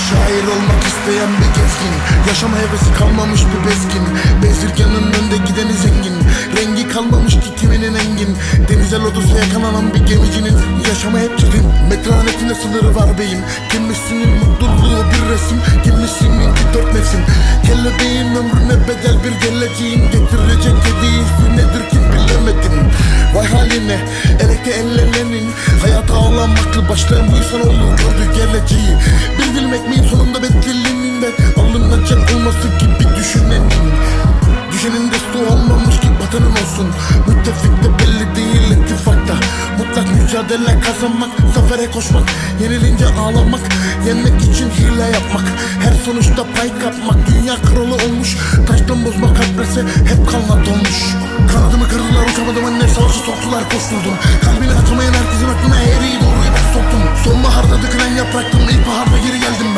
Şair olmak isteyen bir gezgin, yaşama hevesi kalmamış bir bezgin. Bezirganın önde gideni zengin, rengi kalmamış ki kiminin engin. Denize lodosu yakalanan bir gemicinin yaşama hep çetin. Metanetine sınırı var beyin, kimisinin mutluluğu bir resim, kimisinin dört mevsim. Kelebeğin ömrüne bedel bir geleceğin getirecek hediye nedir ki bilemedim. Vay haline eleke ellenenin, hayata ağlamaklı başlayan bu insanoğlu gördü geleceği. Bir dilim ekmeğin sonunda bedelinin alınacak olması gibi düşünenin. Düşenin dostu olmamış ki vatanın olsun. Müttefik de belli değil ittifakta. Mutlak mücadele kazanmak, zafere koşmak, yenilince ağlamak, yenmek için hile yapmak, her sonuçta pay kapmak. Dünya kralı olmuş, taştan bozma kalprese hep kanla donmuş. Kanadımı kırdılar, uçamadım anne, savaşı soktular, koşturdum. Kalbini açamayan herkesin aklına eğriyi doğruyu ben soktum. Sonbaharda dökülen yapraktım, ilkbaharda geri geldim.